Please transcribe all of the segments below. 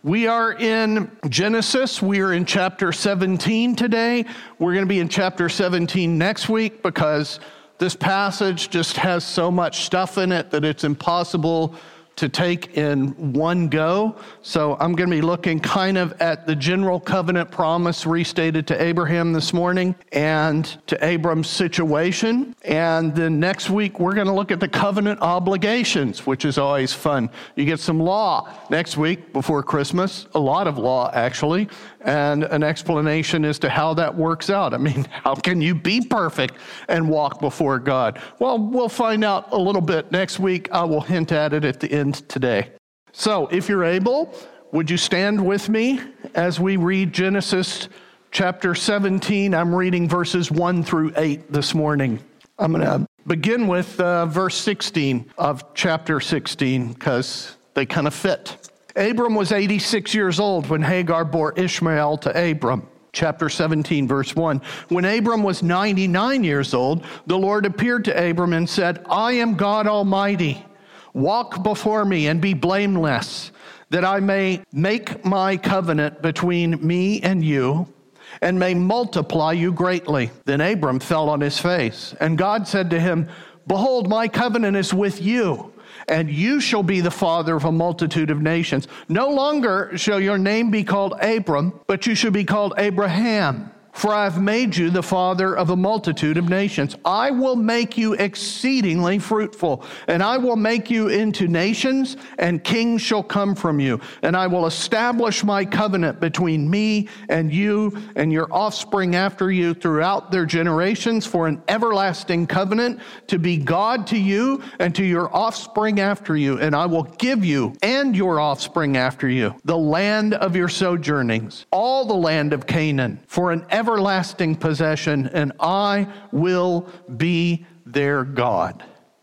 We are in Genesis. We are in chapter 17 today. We're going to be in chapter 17 next week because this passage just has so much stuff in it that it's impossible to take in one go. So I'm going to be looking kind of at the general covenant promise restated to Abraham this morning and to Abram's situation. And then next week, we're going to look at the covenant obligations, which is always fun. You get some law next week before Christmas, a lot of law actually, and an explanation as to how that works out. I mean, how can you be perfect and walk before God? Well, we'll find out a little bit next week. I will hint at it at the end today. So if you're able, would you stand with me as we read Genesis chapter 17? I'm reading verses 1 through 8 this morning. I'm going to begin with verse 16 of chapter 16 because they kind of fit. Abram was 86 years old when Hagar bore Ishmael to Abram. Chapter 17, verse 1. When Abram was 99 years old, the Lord appeared to Abram and said, I am God Almighty. Walk before me and be blameless, that I may make my covenant between me and you, and may multiply you greatly. Then Abram fell on his face, and God said to him, Behold, my covenant is with you, and you shall be the father of a multitude of nations. No longer shall your name be called Abram, but you shall be called Abraham. For I have made you the father of a multitude of nations. I will make you exceedingly fruitful, and I will make you into nations, and kings shall come from you. And I will establish my covenant between me and you and your offspring after you throughout their generations for an everlasting covenant to be God to you and to your offspring after you. And I will give you and your offspring after you the land of your sojournings, all the land of Canaan, for an everlasting possession, and I will be their God.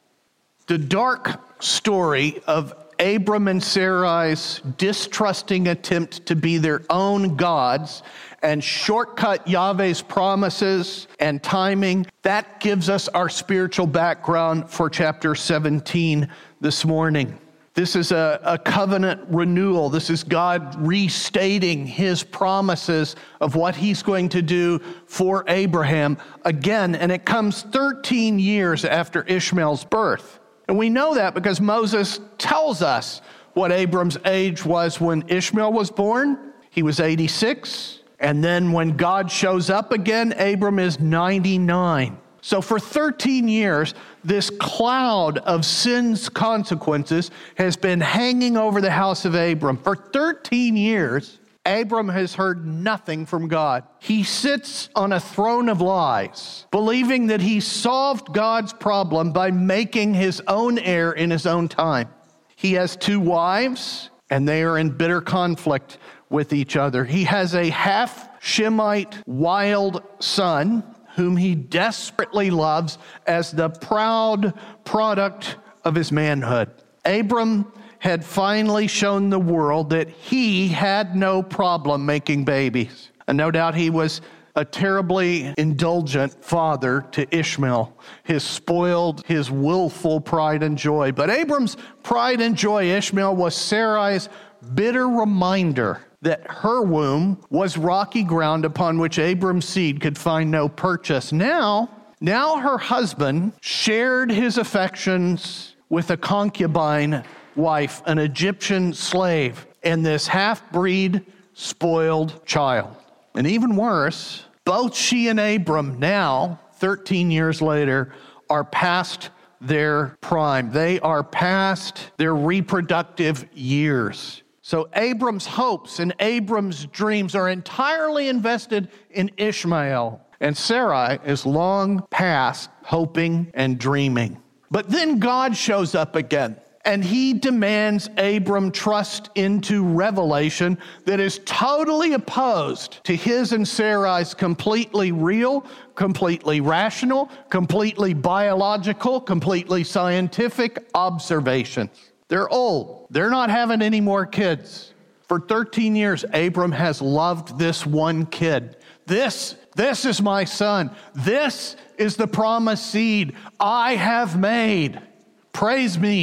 The dark story of Abram and Sarai's distrusting attempt to be their own gods and shortcut Yahweh's promises and timing, that gives us our spiritual background for chapter 17 this morning. This is a covenant renewal. This is God restating his promises of what he's going to do for Abraham again. And it comes 13 years after Ishmael's birth. And we know that because Moses tells us what Abram's age was when Ishmael was born. He was 86. And then when God shows up again, Abram is 99. So for 13 years, this cloud of sin's consequences has been hanging over the house of Abram. For 13 years, Abram has heard nothing from God. He sits on a throne of lies, believing that he solved God's problem by making his own heir in his own time. He has 2 wives, and they are in bitter conflict with each other. He has a half-Shemite wild son, whom he desperately loves as the proud product of his manhood. Abram had finally shown the world that he had no problem making babies. And no doubt he was a terribly indulgent father to Ishmael, his spoiled, his willful pride and joy. But Abram's pride and joy, Ishmael, was Sarai's bitter reminder that her womb was rocky ground upon which Abram's seed could find no purchase. Now her husband shared his affections with a concubine wife, an Egyptian slave, and this half-breed spoiled child. And even worse, both she and Abram now, 13 years later, are past their prime. They are past their reproductive years. So Abram's hopes and Abram's dreams are entirely invested in Ishmael. And Sarai is long past hoping and dreaming. But then God shows up again, and he demands Abram trust into revelation that is totally opposed to his and Sarai's completely real, completely rational, completely biological, completely scientific observations. They're old. They're not having any more kids. For 13 years, Abram has loved this one kid. This is my son. This is the promised seed I have made. Praise me.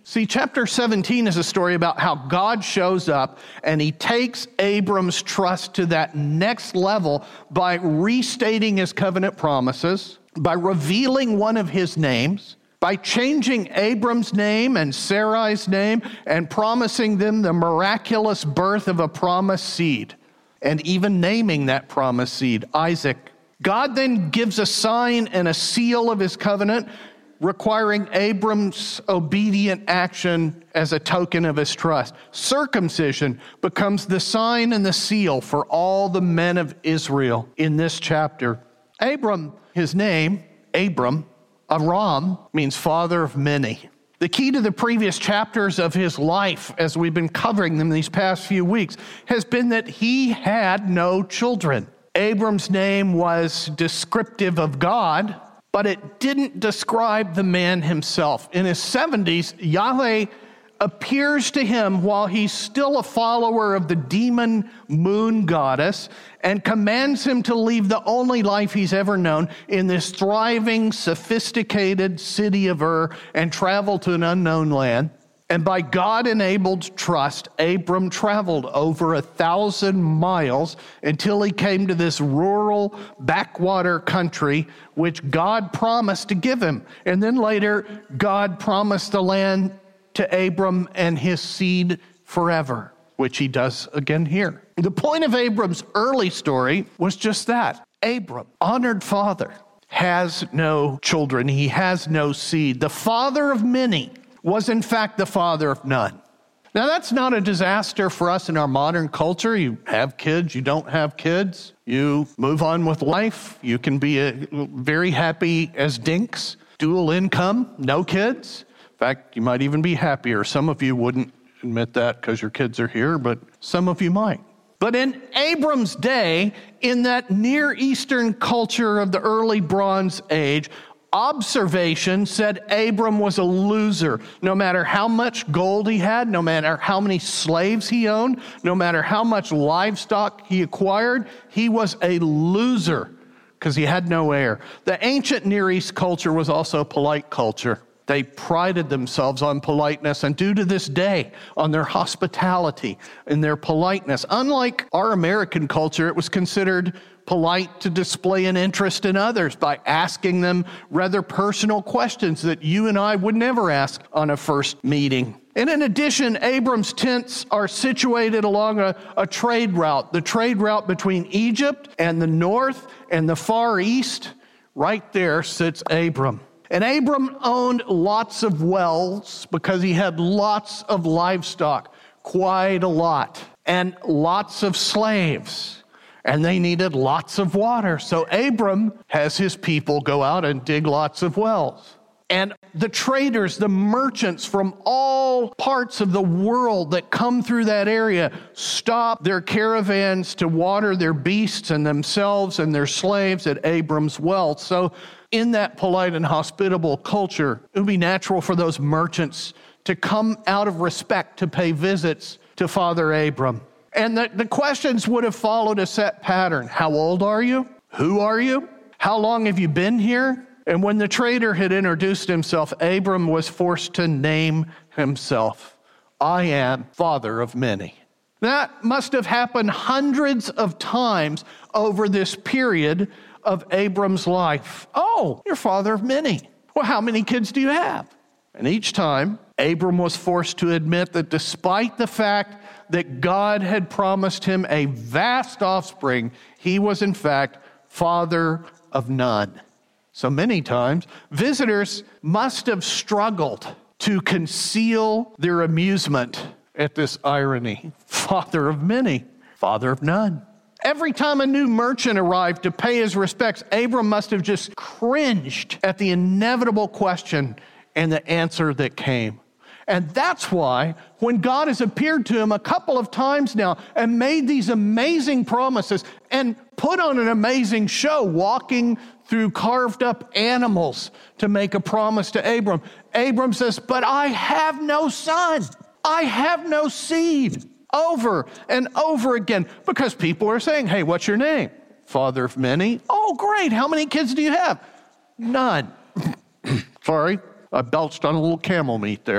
See, chapter 17 is a story about how God shows up and he takes Abram's trust to that next level by restating his covenant promises, by revealing one of his names, by changing Abram's name and Sarai's name and promising them the miraculous birth of a promised seed, and even naming that promised seed, Isaac. God then gives a sign and a seal of his covenant, requiring Abram's obedient action as a token of his trust. Circumcision becomes the sign and the seal for all the men of Israel in this chapter. Abram, his name, Abram, Aram, means father of many. The key to the previous chapters of his life, as we've been covering them these past few weeks, has been that he had no children. Abram's name was descriptive of God, but it didn't describe the man himself. In his 70s, Yahweh appears to him while he's still a follower of the demon moon goddess and commands him to leave the only life he's ever known in this thriving, sophisticated city of Ur and travel to an unknown land. And by God-enabled trust, Abram traveled over 1,000 miles until he came to this rural backwater country, which God promised to give him. And then later, God promised the land to Abram and his seed forever, which he does again here. The point of Abram's early story was just that. Abram, honored father, has no children. He has no seed. The father of many was in fact the father of none. Now that's not a disaster for us in our modern culture. You have kids, you don't have kids, you move on with life. You can be very happy as dinks, dual income, no kids. In fact, you might even be happier. Some of you wouldn't admit that because your kids are here, but some of you might. But in Abram's day, in that Near Eastern culture of the early Bronze Age, observation said Abram was a loser. No matter how much gold he had, no matter how many slaves he owned, no matter how much livestock he acquired, he was a loser because he had no heir. The ancient Near East culture was also a polite culture. They prided themselves on politeness and do to this day on their hospitality and their politeness. Unlike our American culture, it was considered polite to display an interest in others by asking them rather personal questions that you and I would never ask on a first meeting. And in addition, Abram's tents are situated along a trade route, the trade route between Egypt and the north and the Far East. Right there sits Abram. And Abram owned lots of wells because he had lots of livestock, quite a lot, and lots of slaves. And they needed lots of water. So Abram has his people go out and dig lots of wells. And the traders, the merchants from all parts of the world that come through that area stop their caravans to water their beasts and themselves and their slaves at Abram's well. So in that polite and hospitable culture, it would be natural for those merchants to come out of respect to pay visits to Father Abram. And the questions would have followed a set pattern. How old are you? Who are you? How long have you been here? And when the trader had introduced himself, Abram was forced to name himself. I am father of many. That must have happened hundreds of times over this period of Abram's life. Oh, you're father of many. Well, how many kids do you have? And each time, Abram was forced to admit that despite the fact that God had promised him a vast offspring, he was in fact father of none. So many times, visitors must have struggled to conceal their amusement at this irony. Father of many, father of none. Every time a new merchant arrived to pay his respects, Abram must have just cringed at the inevitable question and the answer that came. And that's why when God has appeared to him a couple of times now and made these amazing promises and put on an amazing show, walking through carved up animals to make a promise to Abram, Abram says, but I have no son. I have no seed. Over and over again, because people are saying, hey, what's your name? Father of many. Oh, great. How many kids do you have? None. Sorry, I belched on a little camel meat there.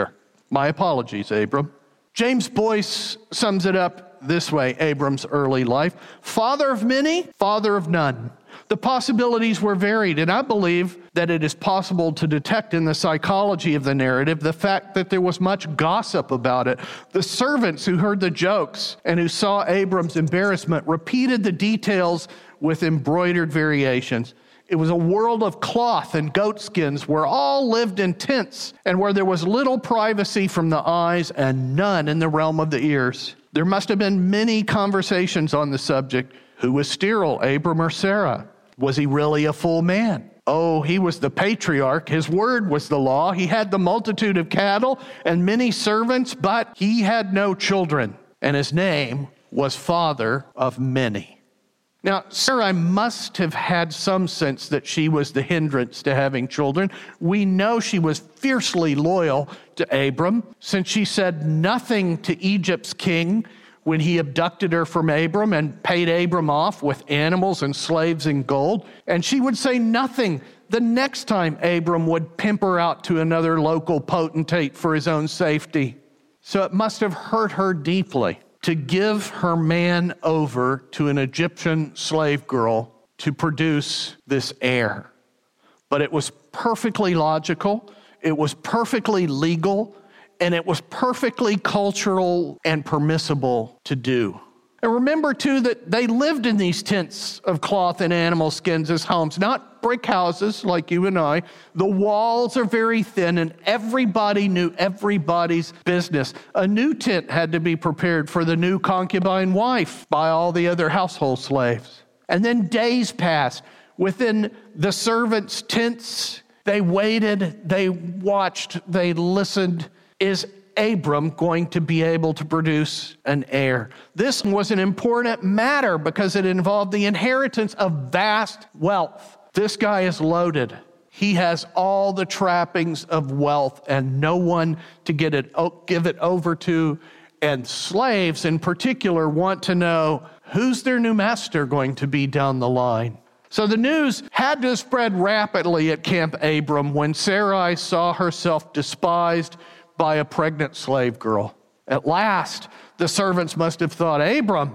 My apologies, Abram. James Boyce sums it up this way, Abram's early life. Father of many, father of none. The possibilities were varied, and I believe that it is possible to detect in the psychology of the narrative the fact that there was much gossip about it. The servants who heard the jokes and who saw Abram's embarrassment repeated the details with embroidered variations. It was a world of cloth and goatskins where all lived in tents and where there was little privacy from the eyes and none in the realm of the ears. There must have been many conversations on the subject. Who was sterile, Abram or Sarah? Was he really a full man? Oh, he was the patriarch. His word was the law. He had the multitude of cattle and many servants, but he had no children. And his name was father of many. Now, Sarai must have had some sense that she was the hindrance to having children. We know she was fiercely loyal to Abram, since she said nothing to Egypt's king when he abducted her from Abram and paid Abram off with animals and slaves and gold. And she would say nothing the next time Abram would pimp her out to another local potentate for his own safety. So it must have hurt her deeply to give her man over to an Egyptian slave girl to produce this heir. But it was perfectly logical, it was perfectly legal, and it was perfectly cultural and permissible to do. And remember, too, that they lived in these tents of cloth and animal skins as homes, not brick houses like you and I. The walls are very thin, and everybody knew everybody's business. A new tent had to be prepared for the new concubine wife by all the other household slaves. And then days passed. Within the servants' tents, they waited, they watched, they listened. Is Abram going to be able to produce an heir? This was an important matter because it involved the inheritance of vast wealth. This guy is loaded. He has all the trappings of wealth and no one to give it over to. And slaves in particular want to know who's their new master going to be down the line. So the news had to spread rapidly at Camp Abram when Sarai saw herself despised by a pregnant slave girl. At last, the servants must have thought, Abram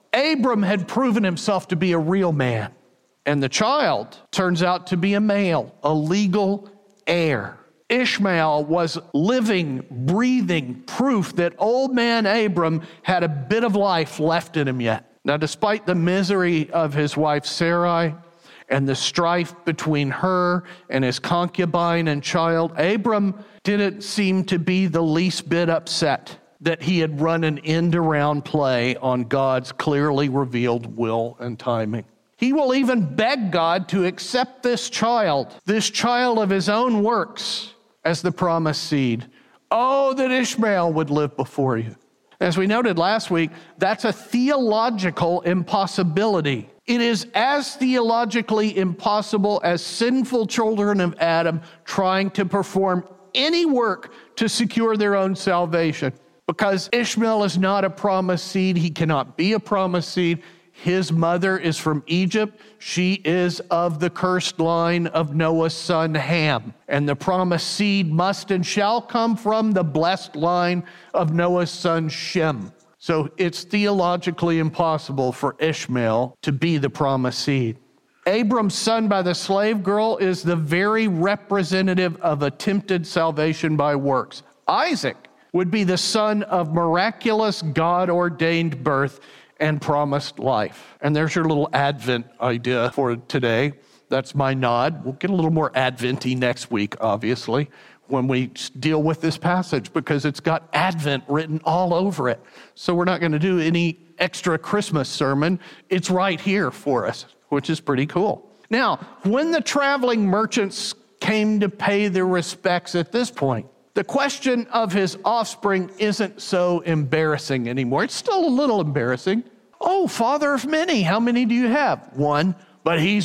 had proven himself to be a real man. And the child turns out to be a male, a legal heir. Ishmael was living, breathing proof that old man Abram had a bit of life left in him yet. Now, despite the misery of his wife Sarai and the strife between her and his concubine and child, Abram didn't seem to be the least bit upset that he had run an end-around play on God's clearly revealed will and timing. He will even beg God to accept this child of his own works, as the promised seed. Oh, that Ishmael would live before you. As we noted last week, that's a theological impossibility. It is as theologically impossible as sinful children of Adam trying to perform any work to secure their own salvation. Because Ishmael is not a promised seed, he cannot be a promised seed. His mother is from Egypt. She is of the cursed line of Noah's son Ham. And the promised seed must and shall come from the blessed line of Noah's son Shem. So it's theologically impossible for Ishmael to be the promised seed. Abram's son by the slave girl is the very representative of attempted salvation by works. Isaac would be the son of miraculous God-ordained birth and promised life. And there's your little Advent idea for today. That's my nod. We'll get a little more Advent-y next week, obviously, when we deal with this passage, because it's got Advent written all over it. So we're not going to do any extra Christmas sermon. It's right here for us, which is pretty cool. Now, when the traveling merchants came to pay their respects at this point, the question of his offspring isn't so embarrassing anymore. It's still a little embarrassing. Oh, father of many, how many do you have? One, but he's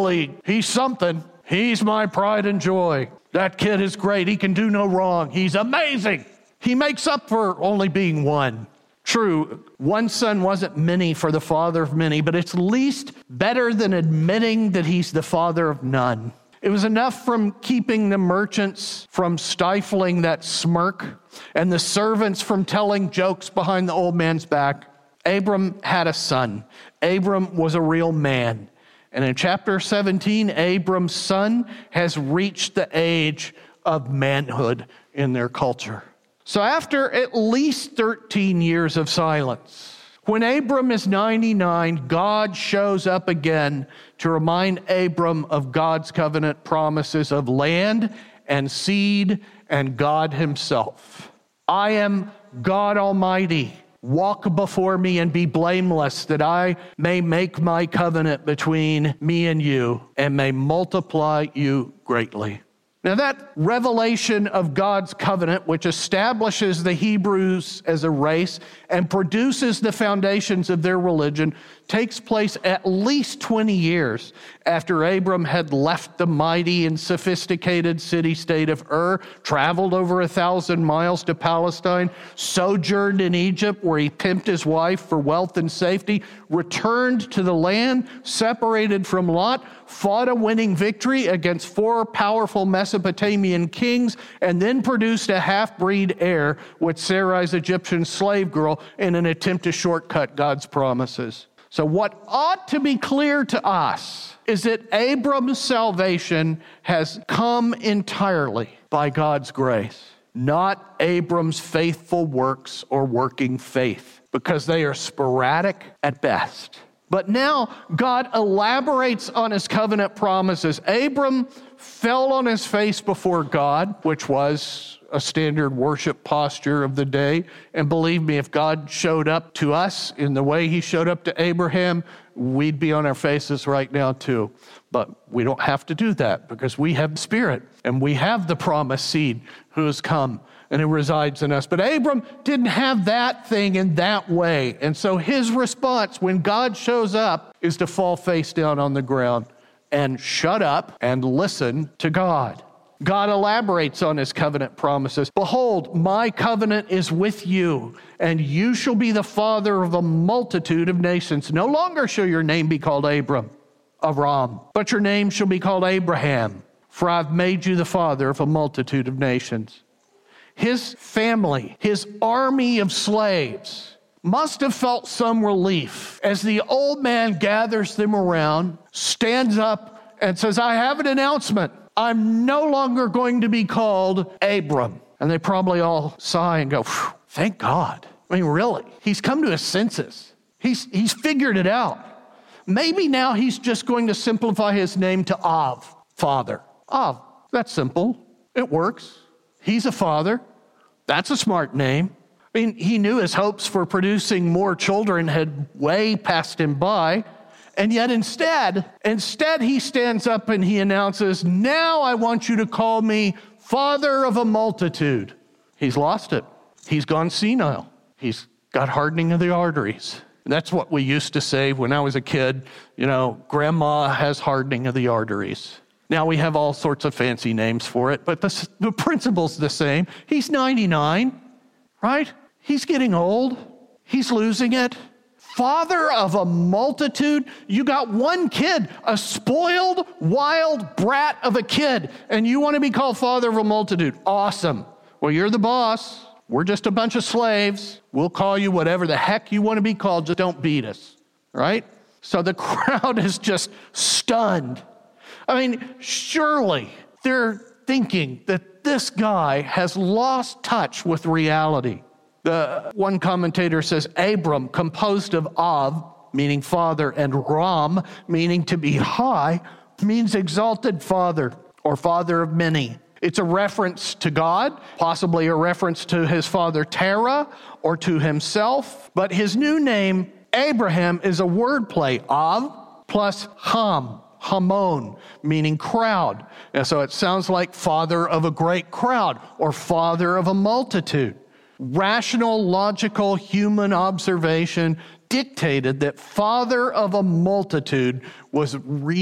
something. He's my pride and joy. That kid is great. He can do no wrong. He's amazing. He makes up for only being one. True, one son wasn't many for the father of many, but it's at least better than admitting that he's the father of none. It was enough from keeping the merchants from stifling that smirk and the servants from telling jokes behind the old man's back. Abram had a son. Abram was a real man. And in chapter 17, Abram's son has reached the age of manhood in their culture. So after at least 13 years of silence, when Abram is 99, God shows up again to remind Abram of God's covenant promises of land and seed and God himself. I am God Almighty. Walk before me and be blameless, that I may make my covenant between me and you and may multiply you greatly. Now that revelation of God's covenant, which establishes the Hebrews as a race and produces the foundations of their religion, takes place at least 20 years after Abram had left the mighty and sophisticated city-state of Ur, traveled over 1,000 miles to Palestine, sojourned in Egypt where he pimped his wife for wealth and safety, returned to the land, separated from Lot, fought a winning victory against 4 powerful Mesopotamian kings, and then produced a half-breed heir with Sarai's Egyptian slave girl in an attempt to shortcut God's promises. So what ought to be clear to us is that Abram's salvation has come entirely by God's grace, not Abram's faithful works or working faith, because they are sporadic at best. But now God elaborates on his covenant promises. Abram fell on his face before God, which was a standard worship posture of the day. And believe me, if God showed up to us in the way he showed up to Abraham, we'd be on our faces right now too. But we don't have to do that because we have the Spirit and we have the promised seed who has come and who resides in us. But Abram didn't have that thing in that way. And so his response when God shows up is to fall face down on the ground and shut up and listen to God. God elaborates on his covenant promises. Behold, my covenant is with you, and you shall be the father of a multitude of nations. No longer shall your name be called Abram, but your name shall be called Abraham, for I've made you the father of a multitude of nations. His family, his army of slaves, must have felt some relief as the old man gathers them around, stands up, and says, I have an announcement. I'm no longer going to be called Abram. And they probably all sigh and go, thank God. I mean, really, he's come to his senses. He's figured it out. Maybe now he's just going to simplify his name to Av, father. Av, that's simple. It works. He's a father. That's a smart name. I mean, he knew his hopes for producing more children had way passed him by. And yet instead he stands up and he announces, now I want you to call me father of a multitude. He's lost it. He's gone senile. He's got hardening of the arteries. That's what we used to say when I was a kid. You know, grandma has hardening of the arteries. Now we have all sorts of fancy names for it, but the principle's the same. He's 99, right? He's getting old. He's losing it. Father of a multitude, you got one kid, a spoiled, wild brat of a kid, and you want to be called father of a multitude. Awesome. Well, you're the boss. We're just a bunch of slaves. We'll call you whatever the heck you want to be called. Just don't beat us, right? So the crowd is just stunned. I mean, surely they're thinking that this guy has lost touch with reality. The one commentator says, Abram, composed of Av, meaning father, and Ram, meaning to be high, means exalted father or father of many. It's a reference to God, possibly a reference to his father Terah or to himself. But his new name, Abraham, is a wordplay, Av plus Hamon, meaning crowd. And so it sounds like father of a great crowd or father of a multitude. Rational, logical, human observation dictated that father of a multitude was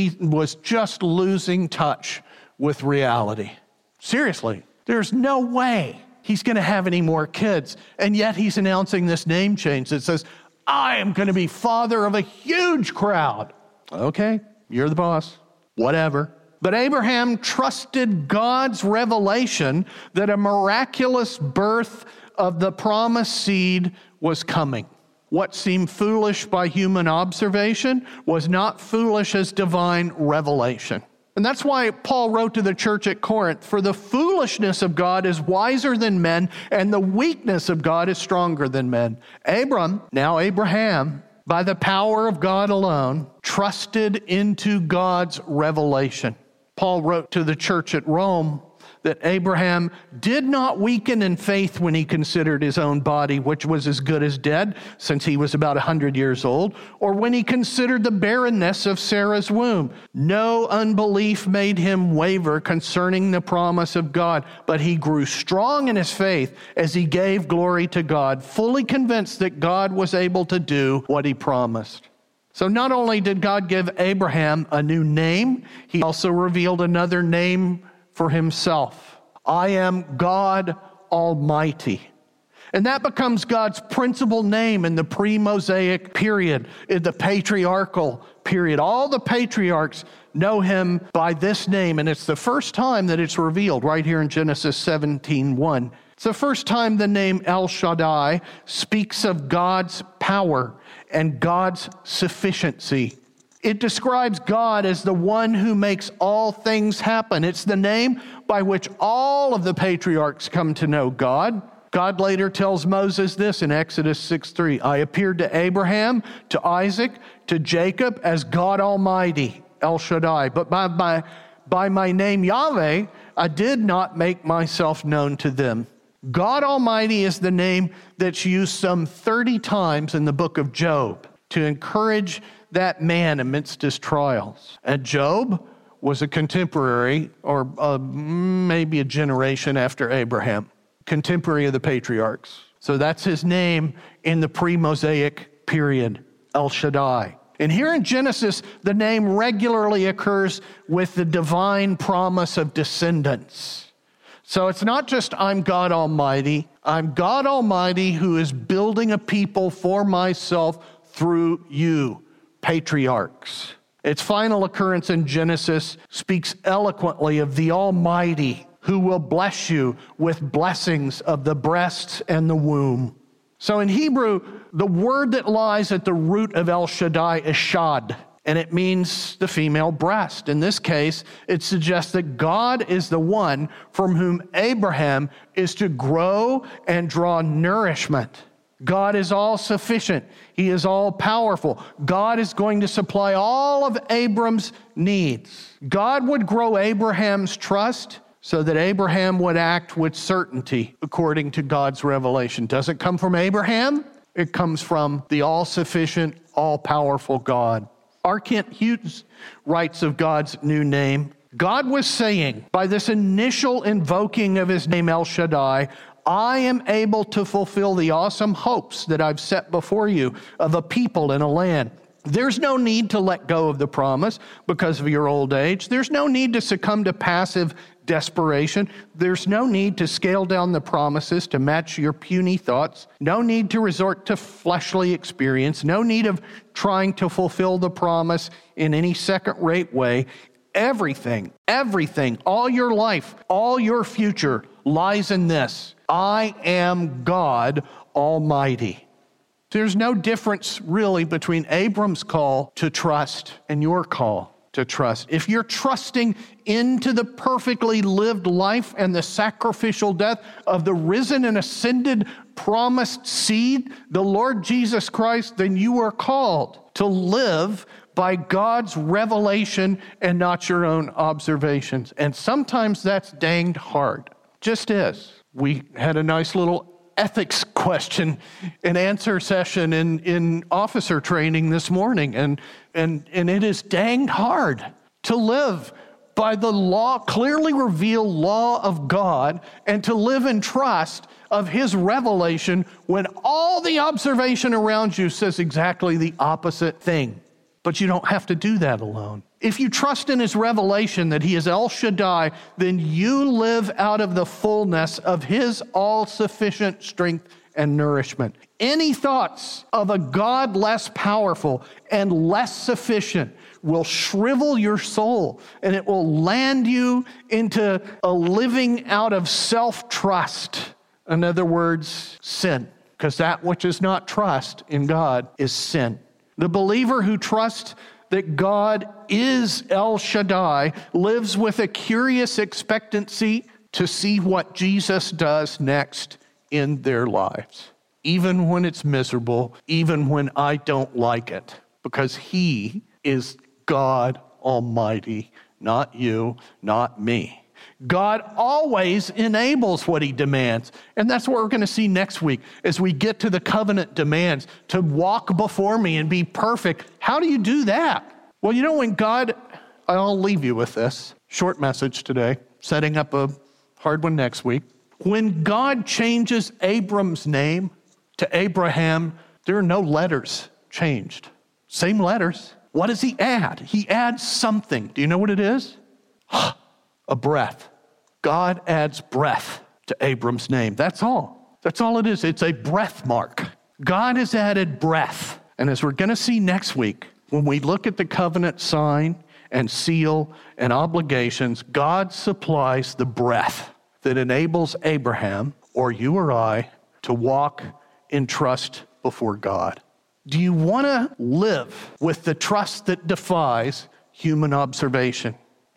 just losing touch with reality. Seriously, there's no way he's going to have any more kids. And yet he's announcing this name change that says, I am going to be father of a huge crowd. Okay, you're the boss. Whatever. But Abraham trusted God's revelation that a miraculous birth of the promised seed was coming. What seemed foolish by human observation was not foolish as divine revelation. And that's why Paul wrote to the church at Corinth, "For the foolishness of God is wiser than men, and the weakness of God is stronger than men." Abram, now Abraham, by the power of God alone, trusted into God's revelation. Paul wrote to the church at Rome that Abraham did not weaken in faith when he considered his own body, which was as good as dead, since he was about 100 years old, or when he considered the barrenness of Sarah's womb. No unbelief made him waver concerning the promise of God, but he grew strong in his faith as he gave glory to God, fully convinced that God was able to do what he promised. So not only did God give Abraham a new name, he also revealed another name for himself. I am God Almighty. And that becomes God's principal name in the pre-Mosaic period, in the patriarchal period. All the patriarchs know him by this name, and it's the first time that it's revealed right here in Genesis 17:1. It's the first time the name El Shaddai speaks of God's power and God's sufficiency. It describes God as the one who makes all things happen. It's the name by which all of the patriarchs come to know God. God later tells Moses this in Exodus 6:3, "I appeared to Abraham, to Isaac, to Jacob as God Almighty, El Shaddai. But by my name Yahweh, I did not make myself known to them." God Almighty is the name that's used some 30 times in the book of Job to encourage that man amidst his trials. And Job was a contemporary, or maybe a generation after Abraham, contemporary of the patriarchs. So that's his name in the pre-Mosaic period, El Shaddai. And here in Genesis, the name regularly occurs with the divine promise of descendants. So it's not just I'm God Almighty. I'm God Almighty who is building a people for myself through you, patriarchs. Its final occurrence in Genesis speaks eloquently of the Almighty who will bless you with blessings of the breasts and the womb. So in Hebrew, the word that lies at the root of El Shaddai is shad, and it means the female breast. In this case, it suggests that God is the one from whom Abraham is to grow and draw nourishment. God is all sufficient. He is all powerful. God is going to supply all of Abram's needs. God would grow Abraham's trust so that Abraham would act with certainty according to God's revelation. Doesn't come from Abraham. It comes from the all-sufficient, all-powerful God. R. Kent Hughes writes of God's new name, God was saying, by this initial invoking of his name El Shaddai, I am able to fulfill the awesome hopes that I've set before you of a people and a land. There's no need to let go of the promise because of your old age. There's no need to succumb to passive desperation. There's no need to scale down the promises to match your puny thoughts. No need to resort to fleshly experience. No need of trying to fulfill the promise in any second-rate way. Everything, all your life, all your future lies in this. I am God Almighty. There's no difference really between Abram's call to trust and your call to trust. If you're trusting into the perfectly lived life and the sacrificial death of the risen and ascended promised seed, the Lord Jesus Christ, then you are called to live by God's revelation and not your own observations. And sometimes that's danged hard. Just is. We had a nice little ethics question and answer session in officer training this morning, and it is danged hard to live by the law, clearly revealed law of God, and to live in trust of his revelation when all the observation around you says exactly the opposite thing. But you don't have to do that alone. If you trust in his revelation that he is El Shaddai, then you live out of the fullness of his all-sufficient strength and nourishment. Any thoughts of a God less powerful and less sufficient will shrivel your soul, and it will land you into a living out of self-trust. In other words, sin, because that which is not trust in God is sin. The believer who trusts that God is El Shaddai lives with a curious expectancy to see what Jesus does next in their lives, even when it's miserable, even when I don't like it, because he is God Almighty, not you, not me. God always enables what he demands. And that's what we're going to see next week as we get to the covenant demands to walk before me and be perfect. How do you do that? Well, you know, when God, I'll leave you with this short message today, setting up a hard one next week. When God changes Abram's name to Abraham, there are no letters changed. Same letters. What does he add? He adds something. Do you know what it is? A breath. God adds breath to Abram's name. That's all. That's all it is. It's a breath mark. God has added breath. And as we're going to see next week, when we look at the covenant sign and seal and obligations, God supplies the breath that enables Abraham or you or I to walk in trust before God. Do you want to live with the trust that defies human observation?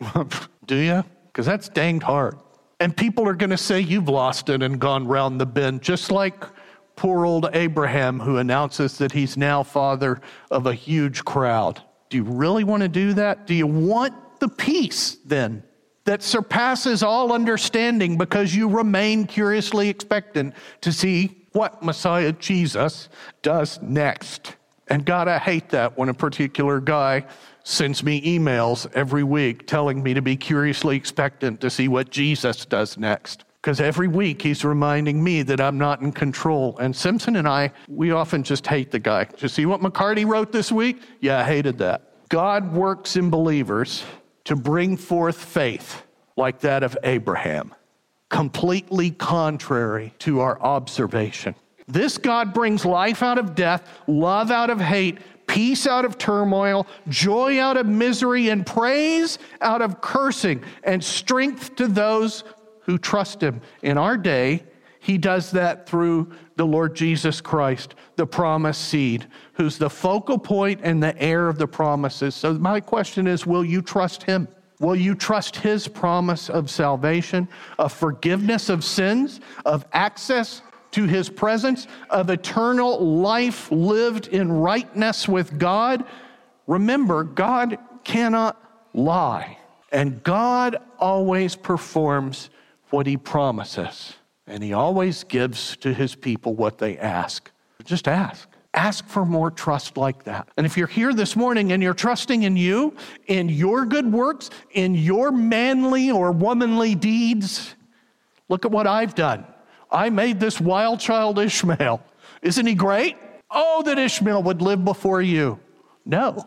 Do you? Because that's danged hard. And people are going to say you've lost it and gone round the bend, just like poor old Abraham who announces that he's now father of a huge crowd. Do you really want to do that? Do you want the peace then that surpasses all understanding because you remain curiously expectant to see what Messiah Jesus does next? And God, I hate that when a particular guy sends me emails every week telling me to be curiously expectant to see what Jesus does next. Because every week he's reminding me that I'm not in control. And Simpson and I, we often just hate the guy. Did you see what McCarty wrote this week? Yeah, I hated that. God works in believers to bring forth faith like that of Abraham, completely contrary to our observation. This God brings life out of death, love out of hate, peace out of turmoil, joy out of misery, and praise out of cursing, and strength to those who trust him. In our day, he does that through the Lord Jesus Christ, the promised seed, who's the focal point and the heir of the promises. So my question is, will you trust him? Will you trust his promise of salvation, of forgiveness of sins, of access to his presence, of eternal life lived in rightness with God? Remember, God cannot lie, and God always performs what he promises, and he always gives to his people what they ask. Just ask. Ask for more trust like that. And if you're here this morning and you're trusting in you, in your good works, in your manly or womanly deeds, look at what I've done. I made this wild child Ishmael. Isn't he great? Oh, that Ishmael would live before you. No.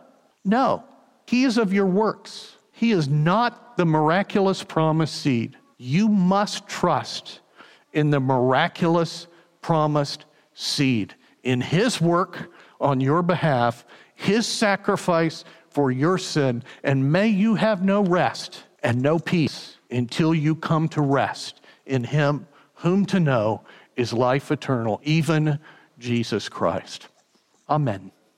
He is of your works. He is not the miraculous promised seed. You must trust in the miraculous promised seed, in his work on your behalf, his sacrifice for your sin, and may you have no rest and no peace until you come to rest in him whom to know is life eternal, even Jesus Christ. Amen.